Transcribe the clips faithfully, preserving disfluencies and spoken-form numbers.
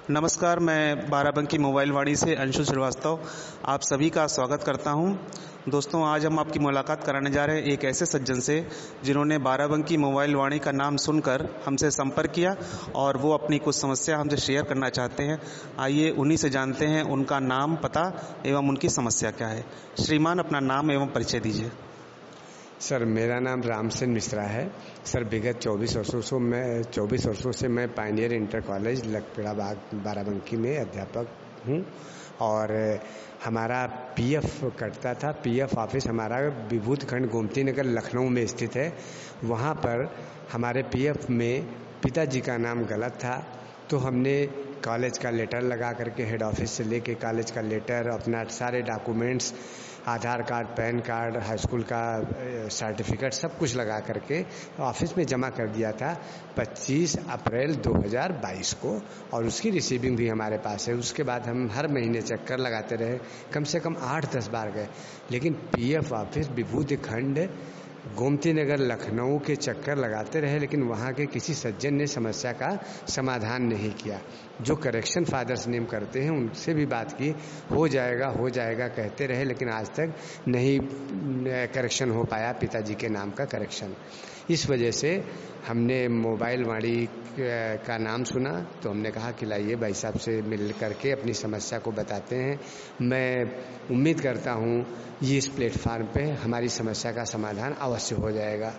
नमस्कार, मैं बाराबंकी मोबाइल वाणी से अंशु श्रीवास्तव आप सभी का स्वागत करता हूं। दोस्तों, आज हम आपकी मुलाकात कराने जा रहे हैं एक ऐसे सज्जन से जिन्होंने बाराबंकी मोबाइल वाणी का नाम सुनकर हमसे संपर्क किया और वो अपनी कुछ समस्या हमसे शेयर करना चाहते हैं। आइए उन्हीं से जानते हैं उनका नाम, पता एवं उनकी समस्या क्या है। श्रीमान, अपना नाम एवं परिचय दीजिए। सर, मेरा नाम रामसेन मिश्रा है। सर, विगत चौबीस वर्षों से मैं चौबीस वर्षों से मैं pioneer inter college Lakhpera Bagh Barabanki में अध्यापक हूँ और हमारा पीएफ कटता था। पीएफ ऑफिस हमारा विभूत खंड गोमती नगर लखनऊ में स्थित है। वहाँ पर हमारे पीएफ में पिताजी का नाम गलत था, तो हमने कॉलेज का लेटर लगा करके हेड ऑफिस से लेके कॉलेज का लेटर, अपना सारे documents, Aadhaar card, pan card, high school का सर्टिफिकेट, सब कुछ लगा करके ऑफिस में जमा कर दिया था पच्चीस अप्रैल दो हज़ार बाईस को, और उसकी रिसीविंग भी हमारे पास है। उसके बाद हम हर महीने चक्कर लगाते रहे, कम से कम आठ दस बार गए, लेकिन पीएफ ऑफिस विभूति खंड गोमती नगर लखनऊ के चक्कर लगाते रहे, लेकिन वहाँ के किसी सज्जन ने समस्या का समाधान नहीं किया। जो करेक्शन फादर्स नेम करते हैं उनसे भी बात की, हो जाएगा हो जाएगा कहते रहे, लेकिन आज तक नहीं करेक्शन हो पाया पिताजी के नाम का करेक्शन। इस वजह से हमने मोबाइल वाणी का नाम सुना, तो हमने कहा कि लाइए भाई साहब से मिल करके अपनी समस्या को बताते हैं। मैं उम्मीद करता हूँ ये इस प्लेटफार्म पे हमारी समस्या का समाधान अवश्य हो जाएगा।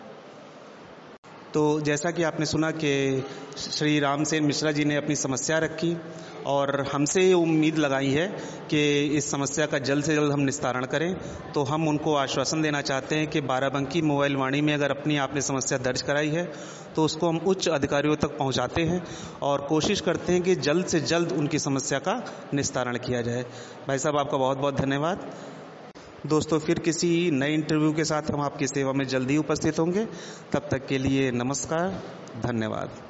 तो जैसा कि आपने सुना कि श्री रामसेन मिश्रा जी ने अपनी समस्या रखी और हमसे ये उम्मीद लगाई है कि इस समस्या का जल्द से जल्द हम निस्तारण करें। तो हम उनको आश्वासन देना चाहते हैं कि बाराबंकी मोबाइल वाणी में अगर अपनी आपने समस्या दर्ज कराई है तो उसको हम उच्च अधिकारियों तक पहुंचाते हैं और कोशिश करते हैं कि जल्द से जल्द उनकी समस्या का निस्तारण किया जाए। भाई साहब, आपका बहुत बहुत धन्यवाद। दोस्तों, फिर किसी नए इंटरव्यू के साथ हम आपकी सेवा में जल्दी उपस्थित होंगे। तब तक के लिए नमस्कार, धन्यवाद।